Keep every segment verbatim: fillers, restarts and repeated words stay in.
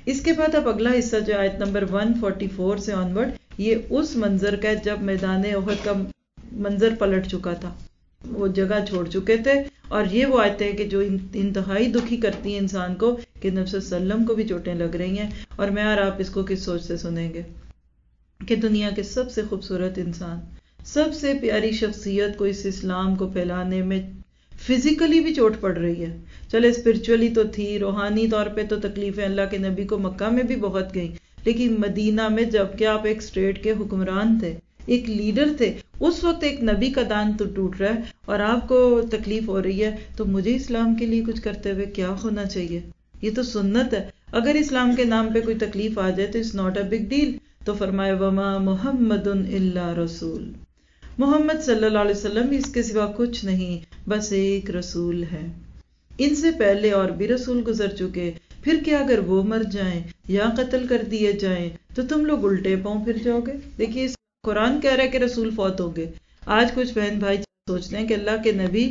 اس کے بعد اب اگلا حصہ جو آیت نمبر ایک سو چوالیس سے آنورڈ، یہ اس منظر کا جب میدان احد کا منظر پلٹ چکا تھا، وہ جگہ چھوڑ چکے تھے، اور یہ وہ آیتیں کہ جو انتہائی دکھی کرتی ہیں انسان کو کہ نبی صلی اللہ علیہ وسلم کو بھی چوٹیں لگ رہی ہیں، اور میں اور آپ اس کو کس سوچ سے سنیں گے کہ دنیا کے سب سے خوبصورت انسان، سب سے پیاری شخصیت کو اس اسلام کو پھیلانے میں فزیکلی بھی چوٹ پڑ رہی ہے، چلے اسپرچولی تو تھی، روحانی طور پہ تو تکلیفیں اللہ کے نبی کو مکہ میں بھی بہت گئی، لیکن مدینہ میں جب کہ آپ ایک اسٹیٹ کے حکمران تھے، ایک لیڈر تھے، اس وقت ایک نبی کا دان تو ٹوٹ رہا ہے اور آپ کو تکلیف ہو رہی ہے، تو مجھے اسلام کے لیے کچھ کرتے ہوئے کیا ہونا چاہیے؟ یہ تو سنت ہے۔ اگر اسلام کے نام پہ کوئی تکلیف آ جائے تو it's not a big deal. تو فرمایا وما محمد الا رسول، محمد صلی اللہ علیہ وسلم اس کے سوا کچھ نہیں، بس ایک رسول ہے۔ ان سے پہلے اور بھی رسول گزر چکے، پھر کیا اگر وہ مر جائیں یا قتل کر دیے جائیں تو تم لوگ الٹے پاؤں پھر جاؤ گے؟ دیکھیے قرآن کہہ رہا ہے کہ رسول فوت ہو گئے۔ آج کچھ بہن بھائی سوچتے ہیں کہ اللہ کے نبی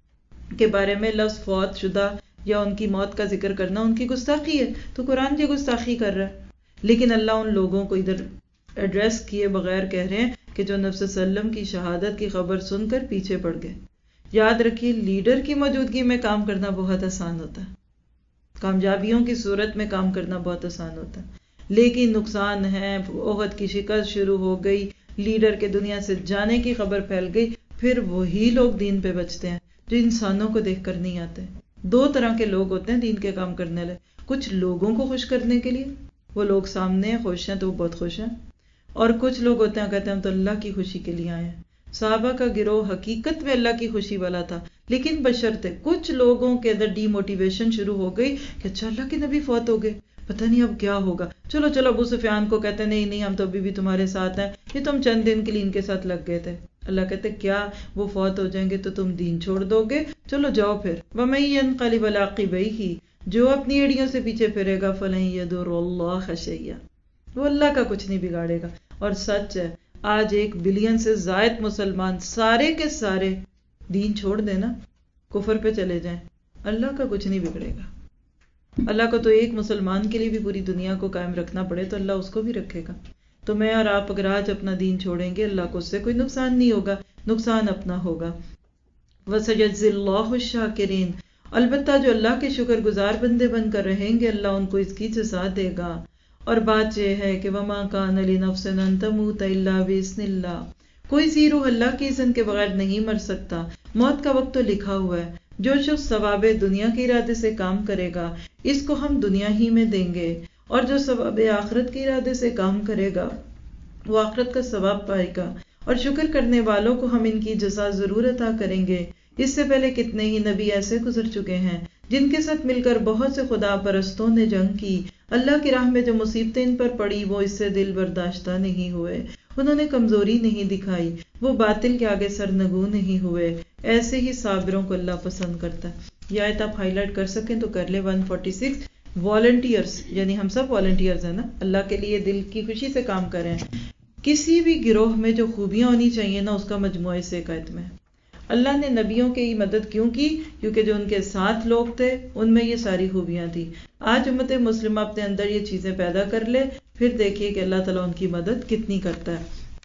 کے بارے میں لفظ فوت شدہ یا ان کی موت کا ذکر کرنا ان کی گستاخی ہے، تو قرآن کی گستاخی کر رہا ہے، لیکن اللہ ان لوگوں کو ادھر ایڈریس کیے بغیر کہہ رہے ہیں کہ جو نبی صلی اللہ علیہ وسلم کی شہادت کی خبر سن کر پیچھے پڑ گئے۔ یاد رکھیے لیڈر کی موجودگی میں کام کرنا بہت آسان ہوتا ہے، کامیابیوں کی صورت میں کام کرنا بہت آسان ہوتا ہے، لیکن نقصان ہے، احد کی شکست شروع ہو گئی، لیڈر کے دنیا سے جانے کی خبر پھیل گئی، پھر وہی لوگ دین پہ بچتے ہیں جو انسانوں کو دیکھ کر نہیں آتے۔ دو طرح کے لوگ ہوتے ہیں دین کے کام کرنے والے، کچھ لوگوں کو خوش کرنے کے لیے، وہ لوگ سامنے ہیں خوش ہیں تو وہ بہت خوش ہیں، اور کچھ لوگ ہوتے ہیں کہتے ہیں ہم تو اللہ کی خوشی کے لیے آئے ہیں۔ صحابہ کا گروہ حقیقت میں اللہ کی خوشی والا تھا، لیکن بشرطے کچھ لوگوں کے اندر ڈی موٹیویشن شروع ہو گئی کہ اچھا اللہ کے نبی فوت ہو گئے، پتہ نہیں اب کیا ہوگا، چلو چلو ابو سفیان کو کہتے نہیں نہیں ہم تو ابھی بھی تمہارے ساتھ ہیں، یہ تم چند دن کے لیے ان کے ساتھ لگ گئے تھے۔ اللہ کہتے کیا وہ فوت ہو جائیں گے تو تم دین چھوڑ دو گے؟ چلو جاؤ پھر۔ وَمَن يَنقَلِبْ عَلَىٰ عَقِبَيْهِ، جو اپنی ایڑیوں سے پیچھے پھرے گا فَلَن يَضُرَّ اللَّهَ شَيْئًا، وہ اللہ کا کچھ نہیں بگاڑے گا۔ اور سچ ہے آج ایک بلین سے زائد مسلمان سارے کے سارے دین چھوڑ دینا، کفر پہ چلے جائیں، اللہ کا کچھ نہیں بگڑے گا۔ اللہ کو تو ایک مسلمان کے لیے بھی پوری دنیا کو قائم رکھنا پڑے تو اللہ اس کو بھی رکھے گا۔ تو میں اور آپ اگر آج اپنا دین چھوڑیں گے اللہ کو اس سے کوئی نقصان نہیں ہوگا، نقصان اپنا ہوگا۔ وَسَيَجْزِي اللَّهُ الشَّاكِرِينَ، البتہ جو اللہ کے شکر گزار بندے بن کر رہیں گے اللہ ان کو اس کی جزا دے گا۔ اور بات یہ ہے کہ وَمَا كَانَ لِنَفْسٍ أَن تَمُوتَ إِلَّا بِإِذْنِ اللَّهِ، کوئی سی روح اللہ کی اذن کے بغیر نہیں مر سکتا، موت کا وقت تو لکھا ہوا ہے۔ جو شخص ثواب دنیا کے ارادے سے کام کرے گا اس کو ہم دنیا ہی میں دیں گے، اور جو ثواب آخرت کے ارادے سے کام کرے گا وہ آخرت کا ثواب پائے گا، اور شکر کرنے والوں کو ہم ان کی جزا ضرور عطا کریں گے۔ اس سے پہلے کتنے ہی نبی ایسے گزر چکے ہیں جن کے ساتھ مل کر بہت سے خدا پرستوں نے جنگ کی، اللہ کی راہ میں جو مصیبتیں ان پر پڑی وہ اس سے دل برداشتہ نہیں ہوئے، انہوں نے کمزوری نہیں دکھائی، وہ باطل کے آگے سرنگو نہیں ہوئے۔ ایسے ہی صابروں کو اللہ پسند کرتا ہے۔ یہ آیت آپ ہائی لائٹ کر سکیں تو کر لیں۔ ایک سو چھیالیس والنٹیئرز، یعنی ہم سب والنٹیئرز ہیں نا، اللہ کے لیے دل کی خوشی سے کام کریں۔ کسی بھی گروہ میں جو خوبیاں ہونی چاہیے نا اس کا مجموعہ سے ایک آیت میں۔ اللہ نے نبیوں کی مدد کیوں کی؟ کیونکہ جو ان کے ساتھ لوگ تھے ان میں یہ ساری خوبیاں تھی۔ آج امت مسلمہ اپنے اندر یہ چیزیں پیدا کر لے، پھر دیکھیے کہ اللہ تعالیٰ ان کی مدد کتنی کرتا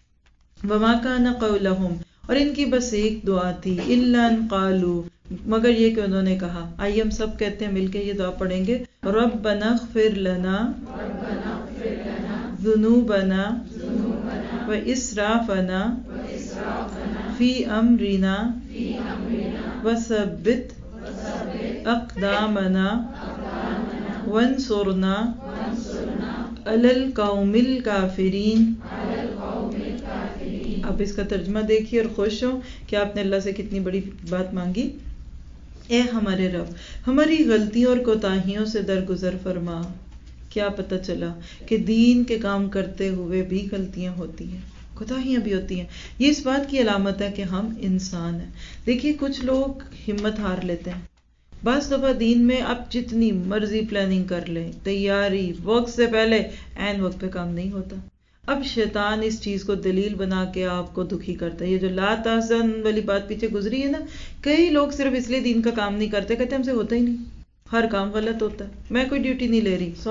ہے۔ وما کان قولہم، اور ان کی بس ایک دعا تھی، الا ان قالوا، مگر یہ کہ انہوں نے کہا۔ آئیے ہم سب کہتے ہیں مل کے یہ دعا پڑھیں گے، ربنا اغفر لنا ذنوبنا واسرافنا فی امرنا وثبت اقدامنا وانصرنا علی القوم الکافرین۔ اب اس کا ترجمہ دیکھیے اور خوش ہوں کہ آپ نے اللہ سے کتنی بڑی بات مانگی۔ اے ہمارے رب، ہماری غلطیوں اور کوتاہیوں سے درگزر فرما۔ کیا پتہ چلا کہ دین کے کام کرتے ہوئے بھی غلطیاں ہوتی ہیں، کوتاہیاں بھی ہوتی ہیں۔ یہ اس بات کی علامت ہے کہ ہم انسان ہیں۔ دیکھیے کچھ لوگ ہمت ہار لیتے ہیں، بعض دفعہ دین میں آپ جتنی مرضی پلاننگ کر لیں، تیاری وقت سے پہلے، عین وقت پہ کام نہیں ہوتا۔ اب شیطان اس چیز کو دلیل بنا کے آپ کو دکھی کرتا ہے۔ یہ جو لا تحزن والی بات پیچھے گزری ہے نا، کئی لوگ صرف اس لیے دین کا کام نہیں کرتے، کہتے ہم سے ہوتا ہی نہیں، ہر کام غلط ہوتا ہے، میں کوئی ڈیوٹی نہیں لے رہی، سوری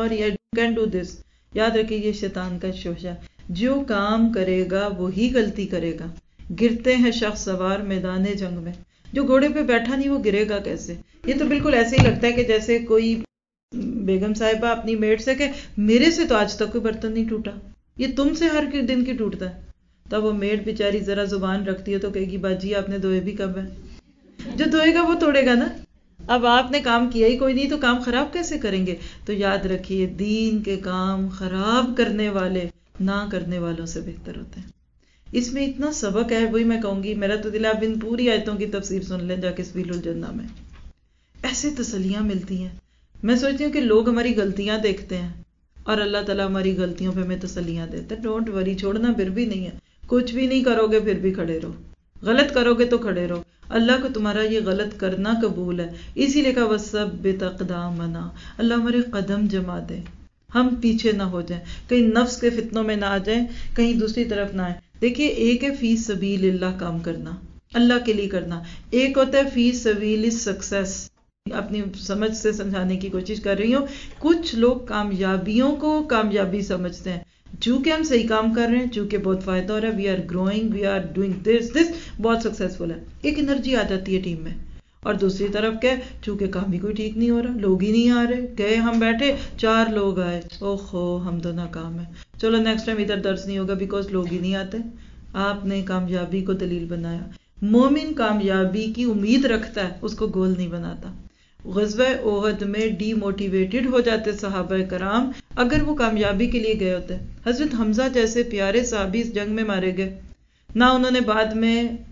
کین ڈو دس. یاد رکھیے یہ شیطان کا شوشہ. جو کام کرے گا وہی غلطی کرے گا. گرتے ہیں شخص سوار میدان جنگ میں. جو گھوڑے پہ بیٹھا نہیں وہ گرے گا کیسے؟ یہ تو بالکل ایسے ہی لگتا ہے کہ جیسے کوئی بیگم صاحبہ اپنی میڈ سے کہ میرے سے تو آج تک کوئی برتن نہیں ٹوٹا، یہ تم سے ہر دن کی ٹوٹتا ہے. تب وہ میڈ بیچاری ذرا زبان رکھتی ہے تو کہے گی باجی آپ نے دھوئے بھی کب ہے؟ جو دھوئے گا وہ توڑے گا نا. اب آپ نے کام کیا ہی کوئی نہیں تو کام خراب کیسے کریں گے؟ تو یاد رکھیے دین کے کام خراب کرنے والے نہ کرنے والوں سے بہتر ہوتے ہیں. اس میں اتنا سبق ہے، وہی میں کہوں گی، میرا تو دل آپ ان پوری آیتوں کی تفسیر سن لیں جا کے سبیل الجنہ میں. ایسے تسلیاں ملتی ہیں. میں سوچتی ہوں کہ لوگ ہماری غلطیاں دیکھتے ہیں اور اللہ تعالیٰ ہماری غلطیوں پہ ہمیں تسلیاں دیتے ہیں. ڈونٹ وری، چھوڑنا پھر بھی نہیں ہے. کچھ بھی نہیں کرو گے پھر بھی کھڑے رہو. غلط کرو گے تو کھڑے رہو. اللہ کو تمہارا یہ غلط کرنا قبول ہے، اسی لیے کہا وَثَبِّتْ أَقْدَامَنَا، اللہ ہمارے قدم جما دے، ہم پیچھے نہ ہو جائیں، کہیں نفس کے فتنوں میں نہ آ جائیں، کہیں دوسری طرف نہ آئیں. دیکھیے ایک ہے فی سبیل اللہ کام کرنا، اللہ کے لیے کرنا، ایک ہوتا ہے فی سبیل سکسیس. اپنی سمجھ سے سمجھانے کی کوشش کر رہی ہوں. کچھ لوگ کامیابیوں کو کامیابی سمجھتے ہیں. چونکہ ہم صحیح کام کر رہے ہیں، چونکہ بہت فائدہ ہو رہا ہے، we are growing, we are doing this this بہت سکسیسفل ہے، ایک انرجی آ جاتی ہے ٹیم میں. اور دوسری طرف کیا، چونکہ کام بھی کوئی ٹھیک نہیں ہو رہا، لوگ ہی نہیں آ رہے، گئے ہم بیٹھے چار لوگ آئے، اوہو ہم تو ناکام ہیں، چلو نیکسٹ ٹائم ادھر درس نہیں ہوگا بیکاز لوگ ہی نہیں آتے. آپ نے کامیابی کو دلیل بنایا. مومن کامیابی کی امید رکھتا ہے، اس کو گول نہیں بناتا. غزوہ احد میں ڈی موٹیویٹڈ ہو جاتے صحابہ کرام اگر وہ کامیابی کے لیے گئے ہوتے. حضرت حمزہ جیسے پیارے صحابی اس جنگ میں مارے گئے، نہ انہوں نے بعد میں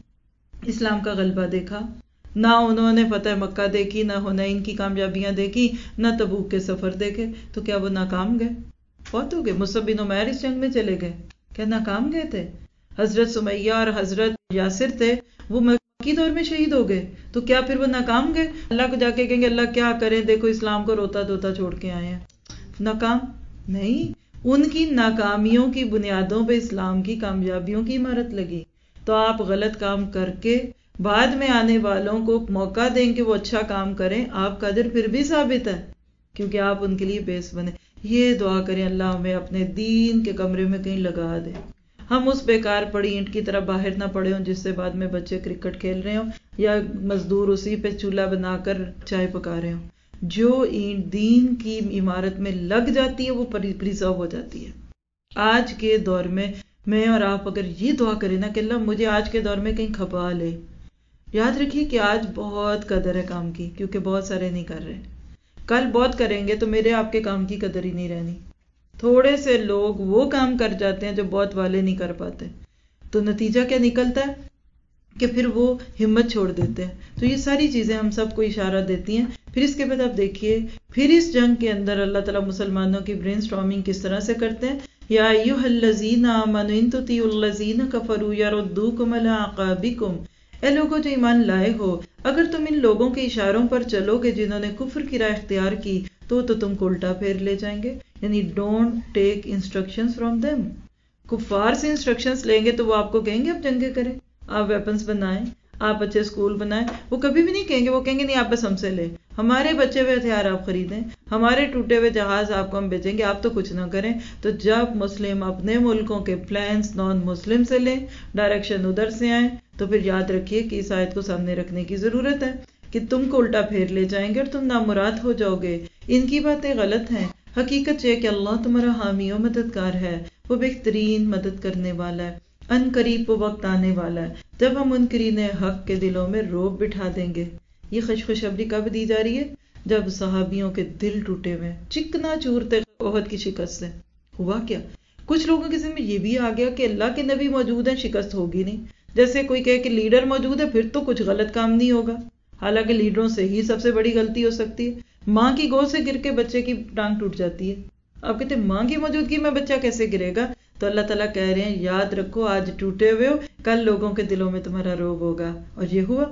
اسلام کا غلبہ دیکھا، نہ انہوں نے فتح مکہ دیکھی، نہ حنین کی کامیابیاں دیکھی، نہ تبوک کے سفر دیکھے، تو کیا وہ ناکام گئے؟ بہت ہو گئے. مصعب بن عمیر اس جنگ میں چلے گئے، کیا ناکام گئے تھے؟ حضرت سمیہ اور حضرت یاسر تھے، وہ مکی دور میں شہید ہو گئے، تو کیا پھر وہ ناکام گئے؟ اللہ کو جا کے کہیں گے اللہ کیا کریں، دیکھو اسلام کو روتا دھوتا چھوڑ کے آئے ہیں. ناکام نہیں، ان کی ناکامیوں کی بنیادوں پہ اسلام کی کامیابیوں کی عمارت لگی. تو آپ غلط کام کر کے بعد میں آنے والوں کو موقع دیں کہ وہ اچھا کام کریں، آپ کا قدر پھر بھی ثابت ہے کیونکہ آپ ان کے لیے بیس بنے. یہ دعا کریں اللہ ہمیں اپنے دین کے کمرے میں کہیں لگا دے، ہم اس بیکار پڑی اینٹ کی طرح باہر نہ پڑے ہوں جس سے بعد میں بچے کرکٹ کھیل رہے ہوں یا مزدور اسی پہ چولہا بنا کر چائے پکا رہے ہوں. جو اینٹ دین کی عمارت میں لگ جاتی ہے وہ پریزرو ہو جاتی ہے. آج کے دور میں میں اور آپ اگر یہ دعا کریں نا کہ اللہ مجھے آج کے دور میں کہیں کھپا لے. یاد رکھیے کہ آج بہت قدر ہے کام کی کیونکہ بہت سارے نہیں کر رہے. کل بہت کریں گے تو میرے آپ کے کام کی قدر ہی نہیں رہنی. تھوڑے سے لوگ وہ کام کر جاتے ہیں جو بہت والے نہیں کر پاتے، تو نتیجہ کیا نکلتا ہے کہ پھر وہ ہمت چھوڑ دیتے ہیں. تو یہ ساری چیزیں ہم سب کو اشارہ دیتی ہیں. پھر اس کے بعد آپ دیکھیے پھر اس جنگ کے اندر اللہ تعالیٰ مسلمانوں کی برین سٹارمنگ کس طرح سے کرتے ہیں. یا ایھا الذین آمنوا ان تطیعوا الذین کفروا یردوکم علی اعقابکم، اے لوگوں جو ایمان لائے ہو اگر تم ان لوگوں کے اشاروں پر چلو گے جنہوں نے کفر کی راہ اختیار کی تو تو تم کو الٹا پھیر لے جائیں گے. یعنی don't take instructions from them. کفار سے انسٹرکشنز لیں گے تو وہ آپ کو کہیں گے آپ جنگیں کریں، آپ ویپنز بنائیں، آپ اچھے اسکول بنائیں. وہ کبھی بھی نہیں کہیں گے، وہ کہیں گے نہیں آپ بس ہم سے لیں، ہمارے بچے ہوئے ہتھیار آپ خریدیں، ہمارے ٹوٹے ہوئے جہاز آپ کو ہم بھیجیں گے، آپ تو کچھ نہ کریں. تو جب مسلم اپنے ملکوں کے پلانز نان مسلم سے لیں، ڈائریکشن ادھر سے آئیں، تو پھر یاد رکھیے کہ اس آیت کو سامنے رکھنے کی ضرورت ہے کہ تم کو الٹا پھیر لے جائیں گے اور تم نامراد ہو جاؤ گے. ان کی باتیں غلط ہیں. حقیقت یہ کہ اللہ تمہارا حامی و مددگار ہے، وہ بہترین مدد کرنے والا ہے. ان قریب وہ وقت آنے والا ہے جب ہم منکرین حق کے دلوں میں روب بٹھا دیں گے. یہ خوشخبری کب دی جا رہی ہے؟ جب صحابیوں کے دل ٹوٹے ہوئے، چکنا چور تھے احد کی شکست سے. ہوا کیا؟ کچھ لوگوں کے ذہن میں یہ بھی آ گیا کہ اللہ کے نبی موجود ہیں، شکست ہوگی نہیں. جیسے کوئی کہے کہ لیڈر موجود ہے پھر تو کچھ غلط کام نہیں ہوگا، حالانکہ لیڈروں سے ہی سب سے بڑی غلطی ہو سکتی ہے. ماں کی گود سے گر کے بچے کی ٹانگ ٹوٹ جاتی ہے، آپ کہتے ہیں ماں کی موجودگی میں بچہ کیسے گرے گا؟ تو اللہ تعالیٰ کہہ رہے ہیں یاد رکھو آج ٹوٹے ہوئے ہو، کل لوگوں کے دلوں میں تمہارا روب ہوگا. اور یہ ہوا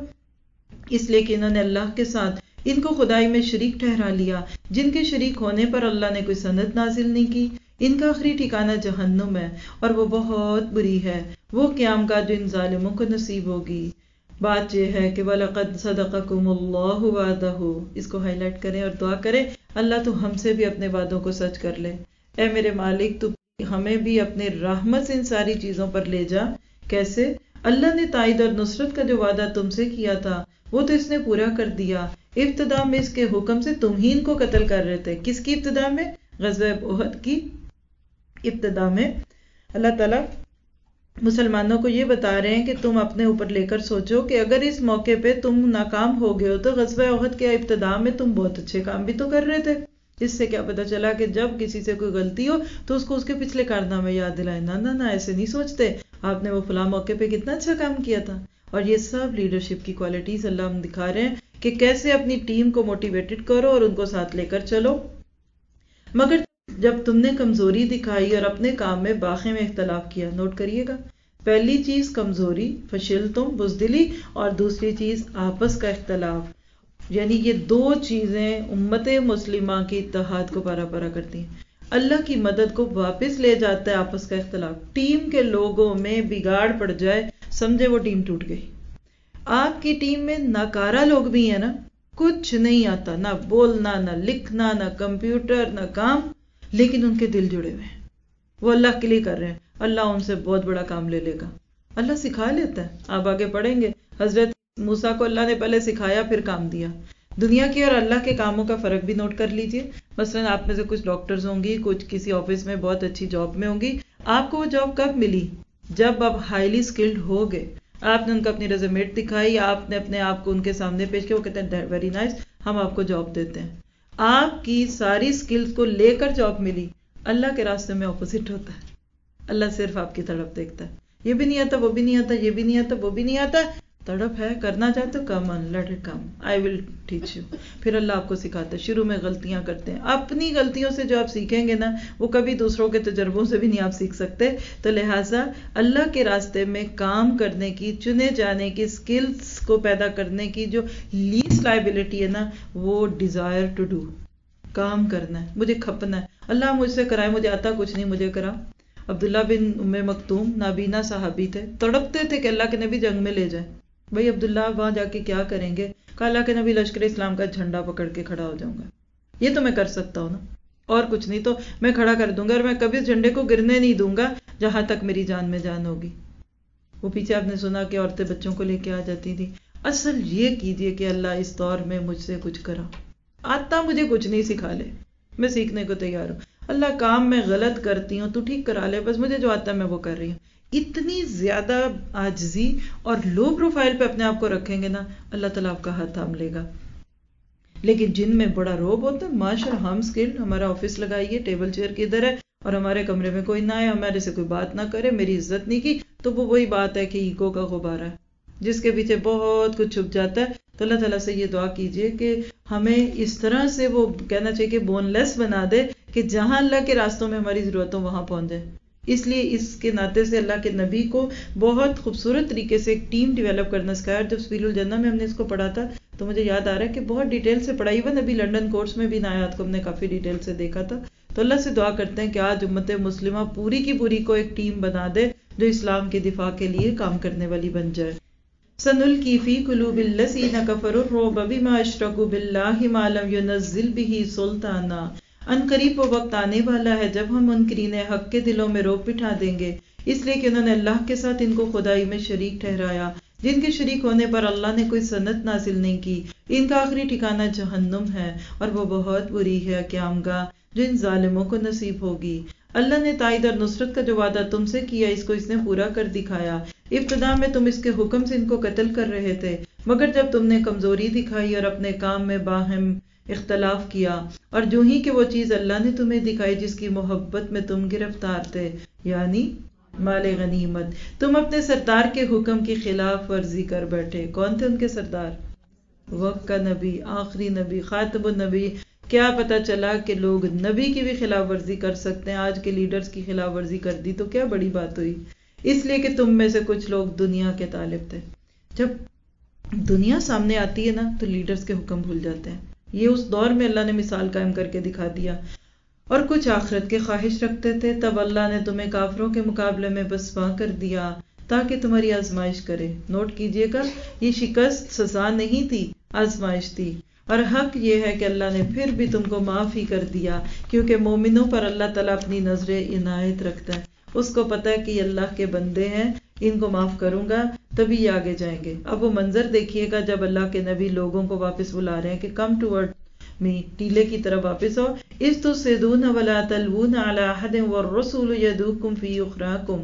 اس لیے کہ انہوں نے اللہ کے ساتھ ان کو خدائی میں شریک ٹھہرا لیا، جن کے شریک ہونے پر اللہ نے کوئی سند نازل نہیں کی. ان کا آخری ٹھکانہ جہنم ہے اور وہ بہت بری ہے، وہ قیام کا جو ان ظالموں کو نصیب ہوگی. بات یہ ہے کہ وَلَقَدْ صَدَقَكُمُ اللَّهُ وَعْدَهُ، اس کو ہائی لائٹ کریں اور دعا کریں اللہ تو ہم سے بھی اپنے وعدوں کو سچ کر لے. اے میرے مالک تو ہمیں بھی اپنے رحمت سے ان ساری چیزوں پر لے جا. کیسے؟ اللہ نے تائید اور نصرت کا جو وعدہ تم سے کیا تھا وہ تو اس نے پورا کر دیا. ابتدا میں اس کے حکم سے تم ہی ان کو قتل کر رہے تھے. کس کی ابتدا میں؟ غزوہ احد کی ابتدا میں اللہ تعالیٰ مسلمانوں کو یہ بتا رہے ہیں کہ تم اپنے اوپر لے کر سوچو کہ اگر اس موقع پہ تم ناکام ہو گئے ہو تو غزوہ احد کے ابتدا میں تم بہت اچھے کام بھی تو کر رہے تھے. اس سے کیا پتا چلا کہ جب کسی سے کوئی غلطی ہو تو اس کو اس کے پچھلے کارنامے یاد دلائے. نہ نہ نہ ایسے نہیں سوچتے. آپ نے وہ فلاں موقع پہ کتنا اچھا کام کیا تھا. اور یہ سب لیڈرشپ کی کوالٹیز اللہ ہم دکھا رہے ہیں کہ کیسے اپنی ٹیم کو موٹیویٹڈ کرو اور ان کو ساتھ لے کر چلو. مگر جب تم نے کمزوری دکھائی اور اپنے کام میں باخے میں اختلاف کیا، نوٹ کریے گا، پہلی چیز کمزوری فشل تم بزدلی، اور دوسری چیز آپس کا اختلاف. یعنی یہ دو چیزیں امت مسلمہ کی اتحاد کو پارا پارا کرتی ہیں. اللہ کی مدد کو واپس لے جاتا ہے آپس کا اختلاف. ٹیم کے لوگوں میں بگاڑ پڑ جائے سمجھے وہ ٹیم ٹوٹ گئی. آپ کی ٹیم میں ناکارہ لوگ بھی ہیں نا، کچھ نہیں آتا، نہ بولنا نہ لکھنا نہ کمپیوٹر نہ کام، لیکن ان کے دل جڑے ہوئے ہیں، وہ اللہ کے لیے کر رہے ہیں. اللہ ان سے بہت بڑا کام لے لے گا. اللہ سکھا لیتا ہے. آپ آگے پڑھیں گے حضرت موسیٰ کو اللہ نے پہلے سکھایا پھر کام دیا. دنیا کے اور اللہ کے کاموں کا فرق بھی نوٹ کر لیجئے. مثلا آپ میں سے کچھ ڈاکٹرز ہوں گی، کچھ کسی آفس میں بہت اچھی جاب میں ہوں گی. آپ کو وہ جاب کب ملی؟ جب آپ ہائیلی اسکلڈ ہو گئے. آپ نے ان کو اپنی ریزیومیٹ دکھائی، آپ نے اپنے آپ کو ان کے سامنے پیش کیا، وہ کہتے ہیں ویری نائس، ہم آپ کو جاب دیتے ہیں. آپ کی ساری اسکلز کو لے کر جاب ملی. اللہ کے راستے میں اپوزٹ ہوتا ہے. اللہ صرف آپ کی طرف دیکھتا ہے. یہ بھی نہیں آتا، وہ بھی نہیں آتا، یہ بھی نہیں آتا، وہ بھی نہیں آتا. تڑپ ہے، کرنا چاہتے ہو، come on let it come, I will teach you. پھر اللہ آپ کو سکھاتا ہے. شروع میں غلطیاں کرتے ہیں. اپنی غلطیوں سے جو آپ سیکھیں گے نا، وہ کبھی دوسروں کے تجربوں سے بھی نہیں آپ سیکھ سکتے. تو لہٰذا اللہ کے راستے میں کام کرنے کی، چنے جانے کی، اسکلز کو پیدا کرنے کی جو لیسٹ لائبلٹی ہے نا، وہ ڈیزائر ٹو ڈو، کام کرنا ہے، مجھے کھپنا ہے. اللہ مجھ سے کرائے، مجھے آتا کچھ نہیں، مجھے کرا. عبداللہ بن ام مکتوم نابینا صحابی تھے، تڑپتے تھے کہ اللہ کے نبی جنگ میں لے جائیں. بھائی عبداللہ وہاں جا کے کیا کریں گے؟ کہا اللہ کے نبی لشکر اسلام کا جھنڈا پکڑ کے کھڑا ہو جاؤں گا. یہ تو میں کر سکتا ہوں نا، اور کچھ نہیں تو میں کھڑا کر دوں گا، اور میں کبھی اس جھنڈے کو گرنے نہیں دوں گا جہاں تک میری جان میں جان ہوگی. وہ پیچھے آپ نے سنا کہ عورتیں بچوں کو لے کے آ جاتی تھی. اصل یہ کیجئے کہ اللہ اس دور میں مجھ سے کچھ کرا. آتا مجھے کچھ نہیں، سکھا لے، میں سیکھنے کو تیار ہوں. اللہ کام میں غلط کرتی ہوں تو ٹھیک کرا لے، بس مجھے جو آتا ہے میں وہ کر رہی ہوں. اتنی زیادہ عاجزی اور لو پروفائل پہ اپنے آپ کو رکھیں گے نا، اللہ تعالیٰ آپ کا ہاتھ تھام لے گا. لیکن جن میں بڑا روب ہوتا ہے، ماشاء ہم اسکلڈ، ہمارا آفس لگائیے، ٹیبل چیئر کدھر ہے، اور ہمارے کمرے میں کوئی نہ آئے، ہمارے سے کوئی بات نہ کرے، میری عزت نہیں کی، تو وہ وہی بات ہے کہ ایگو کا غبارہ ہے جس کے پیچھے بہت کچھ چھپ جاتا ہے. تو اللہ تعالیٰ سے یہ دعا کیجئے کہ ہمیں اس طرح سے وہ کہنا چاہیے کہ بون لیس بنا دے کہ جہاں اللہ کے راستوں میں ہماری ضرورت ہو وہاں پہنچ جائے. اس لیے اس کے ناطے سے اللہ کے نبی کو بہت خوبصورت طریقے سے ایک ٹیم ڈیولپ کرنا سکھایا. جب سفیر الجنہ میں ہم نے اس کو پڑھا تھا تو مجھے یاد آ رہا ہے کہ بہت ڈیٹیل سے پڑھائی ہوا. نبی لنڈن کورس میں بھی ان آیات کو ہم نے کافی ڈیٹیل سے دیکھا تھا. تو اللہ سے دعا کرتے ہیں کہ آج امت مسلمہ پوری کی پوری کو ایک ٹیم بنا دے جو اسلام کے دفاع کے لیے کام کرنے والی بن جائے. سنلقی فی قلوب الذین کفروا الرعب بما اشرکوا باللہ ما لم ینزل بہ سلطانا. ان قریب وہ وقت آنے والا ہے جب ہم منکرین حق کے دلوں میں روب بٹھا دیں گے، اس لیے کہ انہوں نے اللہ کے ساتھ ان کو خدائی میں شریک ٹھہرایا، جن کے شریک ہونے پر اللہ نے کوئی سند نازل نہیں کی. ان کا آخری ٹھکانہ جہنم ہے، اور وہ بہت بری ہے قیامگاہ جو ان ظالموں کو نصیب ہوگی. اللہ نے تائید اور نصرت کا جو وعدہ تم سے کیا اس کو اس نے پورا کر دکھایا. ابتدا میں تم اس کے حکم سے ان کو قتل کر رہے تھے، مگر جب تم نے کمزوری دکھائی اور اپنے کام میں باہم اختلاف کیا، اور جو ہی کہ وہ چیز اللہ نے تمہیں دکھائی جس کی محبت میں تم گرفتار تھے، یعنی مال غنیمت، تم اپنے سردار کے حکم کی خلاف ورزی کر بیٹھے. کون تھے ان کے سردار؟ وقت کا نبی، آخری نبی، خاتم النبی. کیا پتا چلا کہ لوگ نبی کی بھی خلاف ورزی کر سکتے ہیں. آج کے لیڈرز کی خلاف ورزی کر دی تو کیا بڑی بات ہوئی. اس لیے کہ تم میں سے کچھ لوگ دنیا کے طالب تھے. جب دنیا سامنے آتی ہے نا تو لیڈرز کے حکم بھول جاتے ہیں. یہ اس دور میں اللہ نے مثال قائم کر کے دکھا دیا. اور کچھ آخرت کے خواہش رکھتے تھے، تب اللہ نے تمہیں کافروں کے مقابلے میں بسپاں کر دیا. تاکہ تمہاری آزمائش کرے. نوٹ کیجئے گا یہ شکست سزا نہیں تھی، آزمائش تھی. اور حق یہ ہے کہ اللہ نے پھر بھی تم کو معاف ہی کر دیا، کیونکہ مومنوں پر اللہ تعالیٰ اپنی نظر عنایت رکھتا ہے. اس کو پتہ ہے کہ یہ اللہ کے بندے ہیں، ان کو معاف کروں گا تبھی یہ آگے جائیں گے. اب وہ منظر دیکھیے گا جب اللہ کے نبی لوگوں کو واپس بلا رہے ہیں کہ کم ٹوورڈ می، ٹیلے کی طرف واپس ہو. اذ تصعدون ولا تلوون علی احد والرسول یدعوکم فی اخراکم.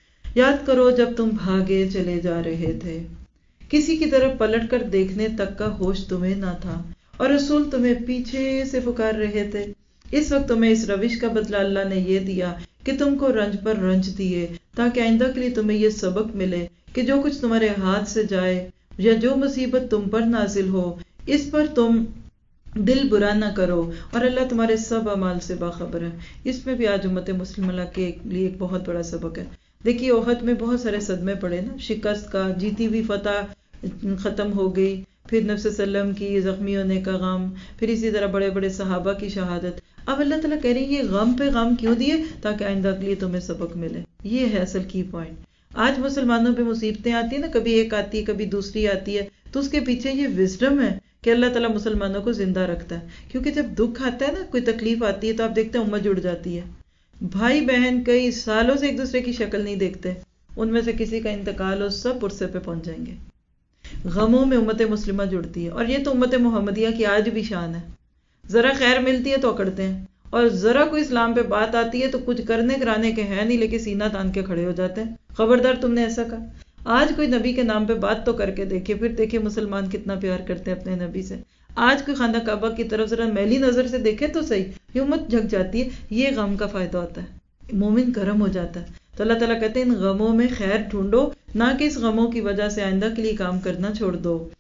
یاد کرو جب تم بھاگے چلے جا رہے تھے، کسی کی طرف پلٹ کر دیکھنے تک کا ہوش تمہیں نہ تھا، اور رسول تمہیں پیچھے سے پکار رہے تھے. اس وقت تمہیں اس روش کا بدلہ اللہ نے یہ دیا کہ تم کو رنج پر رنج دیے، تاکہ آئندہ کے لیے تمہیں یہ سبق ملے کہ جو کچھ تمہارے ہاتھ سے جائے یا جو مصیبت تم پر نازل ہو، اس پر تم دل برا نہ کرو، اور اللہ تمہارے سب اعمال سے باخبر ہے. اس میں بھی آج امت مسلمہ کے لیے ایک بہت بڑا سبق ہے. دیکھیے احد میں بہت سارے صدمے پڑے نا، شکست کا، جیتی ہوئی فتح ختم ہو گئی، پھر نبی صلی اللہ علیہ وسلم کی زخمی ہونے کا غم، پھر اسی طرح بڑے بڑے صحابہ کی شہادت. اب اللہ تعالیٰ کہہ رہی ہے یہ غم پہ غم کیوں دیے؟ تاکہ آئندہ کے لیے تمہیں سبق ملے. یہ ہے اصل کی پوائنٹ. آج مسلمانوں پہ مصیبتیں آتی ہیں نا، کبھی ایک آتی ہے کبھی دوسری آتی ہے، تو اس کے پیچھے یہ وزڈم ہے کہ اللہ تعالیٰ مسلمانوں کو زندہ رکھتا ہے. کیونکہ جب دکھ آتا ہے نا، کوئی تکلیف آتی ہے، تو آپ دیکھتے ہیں امت جڑ جاتی ہے. بھائی بہن کئی سالوں سے ایک دوسرے کی شکل نہیں دیکھتے، ان میں سے کسی کا انتقال ہو سب پرسے پہ پہنچ جائیں گے. غموں میں امت مسلمہ جڑتی ہے، اور یہ تو امت محمدیہ کی آج بھی شان ہے. ذرا خیر ملتی ہے تو اکڑتے ہیں، اور ذرا کوئی اسلام پہ بات آتی ہے تو کچھ کرنے کرانے کے ہیں نہیں، لیکن سینہ تان کے کھڑے ہو جاتے ہیں. خبردار تم نے ایسا کہا. آج کوئی نبی کے نام پہ بات تو کر کے دیکھے، پھر دیکھے مسلمان کتنا پیار کرتے ہیں اپنے نبی سے. آج کوئی خانہ کعبہ کی طرف ذرا میلی نظر سے دیکھے تو صحیح، یہ امت جھک جاتی ہے. یہ غم کا فائدہ ہوتا ہے، مومن گرم ہو جاتا ہے. تو اللہ تعالیٰ کہتے ہیں ان غموں میں خیر ڈھونڈو، نہ کہ اس غموں کی وجہ سے آئندہ کے لیے کام کرنا چھوڑ دو.